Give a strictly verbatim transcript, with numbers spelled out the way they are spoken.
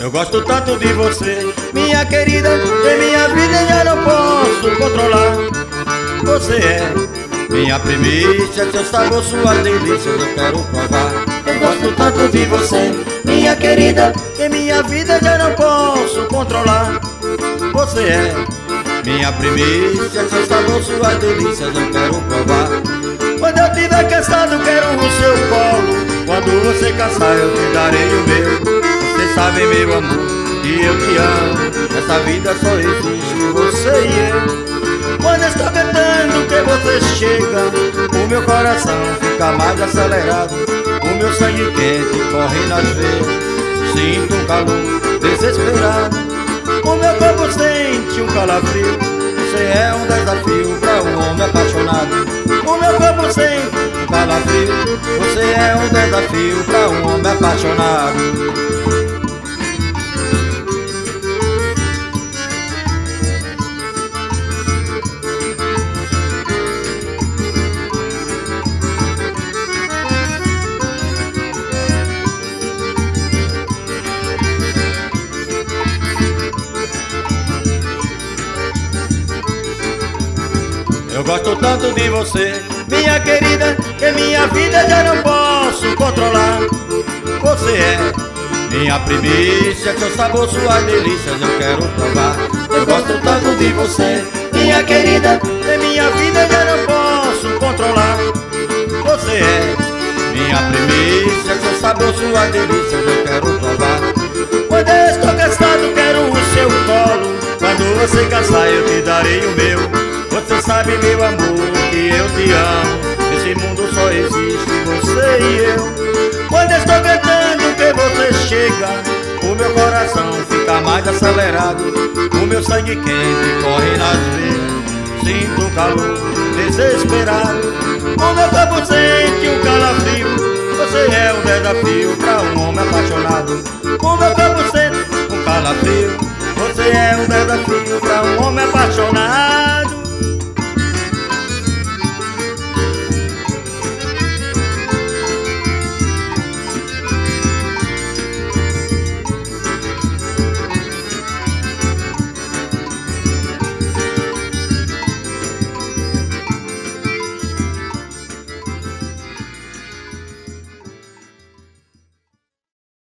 Eu gosto tanto de você, minha querida, que minha vida já não posso controlar. Você é minha primícia, seu sabor, suas delícias eu quero provar. Eu gosto tanto de você, minha querida, que minha vida já não posso controlar. Você é minha primícia, seu sabor, suas delícias eu quero provar. Quando eu tiver cansado quero o seu colo, quando você cansar eu te darei o meu. Você sabe, meu amor, que eu te amo, nessa vida só existe você e eu. Quando estou cantando que você chega, o meu coração fica mais acelerado, o meu sangue quente corre nas veias, sinto um calor desesperado, o meu corpo sente um calafrio. Você é um desafio para um homem apaixonado, o meu corpo sente um calafrio. Você é um desafio para um homem apaixonado. Eu gosto tanto de você, minha querida, que minha vida já não posso controlar. Você é minha primícia, seu sabor, suas delícias eu quero provar. Eu gosto tanto de você, minha querida, que minha vida já não posso controlar. Você é minha primícia, seu sabor, suas delícias eu quero provar. Quando eu estou cansado quero o seu colo, quando você cansar eu te darei o meu. Você sabe, meu amor, que eu te amo, nesse mundo só existe você e eu. Quando estou cantando que você chega, o meu coração fica mais acelerado, o meu sangue quente corre nas veias, sinto um calor desesperado, o meu corpo sente um calafrio. Você é um desafio para um homem apaixonado, o meu corpo sente um calafrio. Você é um desafio para um homem apaixonado.